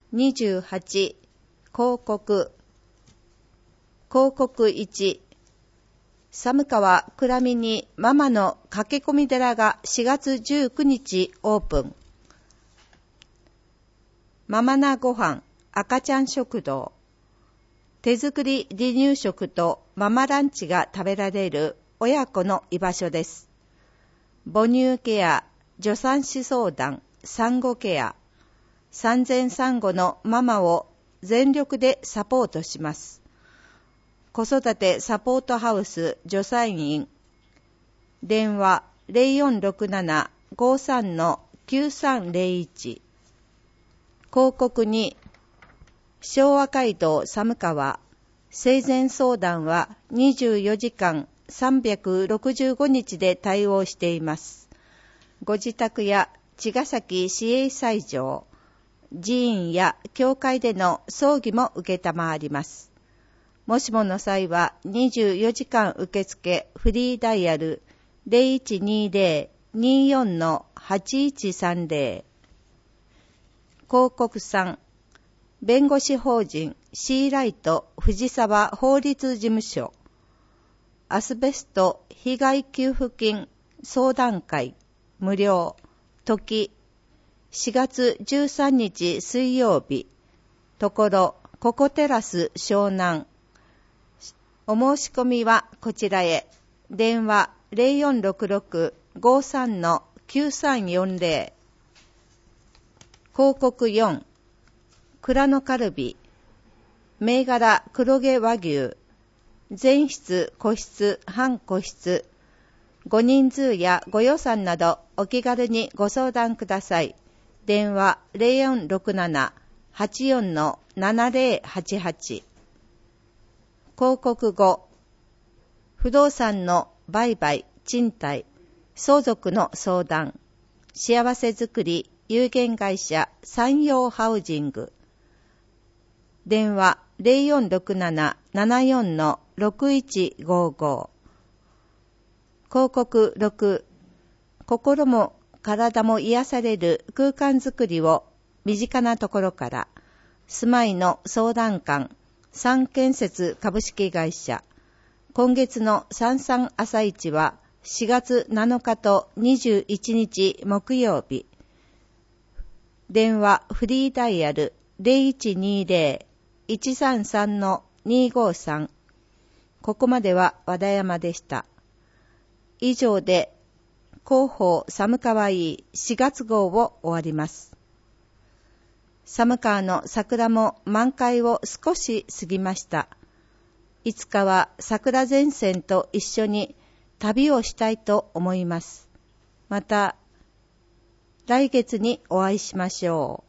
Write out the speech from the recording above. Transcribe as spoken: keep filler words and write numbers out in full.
にじゅうはち、広告。広告いち、寒川くらみにママの駆け込み寺がしがつじゅうくにちオープン。ママなごはん赤ちゃん食堂。手作り離乳食とママランチが食べられる親子の居場所です。母乳ケア、助産師相談、産後ケア、産前産後のママを全力でサポートします。子育てサポートハウス助産院。電話 ゼロよんろくなな ごさん きゅうさんゼロいち。広告に昭和街道寒川。生前相談はにじゅうよじかんさんびゃくろくじゅうごにちで対応しています。ご自宅や茅ヶ崎市営斎場、寺院や教会での葬儀も受けたまわります。もしもの際はにじゅうよじかん受付フリーダイヤル ゼロいちにゼロ にーよん はちいちさんゼロ。広告さん、弁護士法人シーライト藤沢法律事務所。アスベスト被害給付金相談会無料。時しがつじゅうさんにち水曜日。ところココテラス湘南。お申し込みはこちらへ。電話 ゼロよんろくろく ごさん きゅうさんよんゼロ。広告よん、蔵のカルビ。銘柄黒毛和牛。全室、個室、半個室。ごにんずうやご予算などお気軽にご相談ください。電話 ゼロよんろくなな はちよん ななゼロはちはち。広告ご、不動産の売買、賃貸、相続の相談。幸せづくり有限会社山陽ハウジング。電話 ゼロよんろくなな ななよん ろくいちごご。広告ろく、心も体も癒される空間づくりを身近なところから。住まいの相談館、三建設株式会社。今月の三三朝市はしがつなのかとにじゅういちにち木曜日。電話フリーダイヤル ゼロいちにゼロ いちさんさん にごさん。ここまでは和田山でした。以上で広報寒川いしがつごうを終わります。寒川の桜も満開を少し過ぎました。いつかは桜前線と一緒に旅をしたいと思います。また来月にお会いしましょう。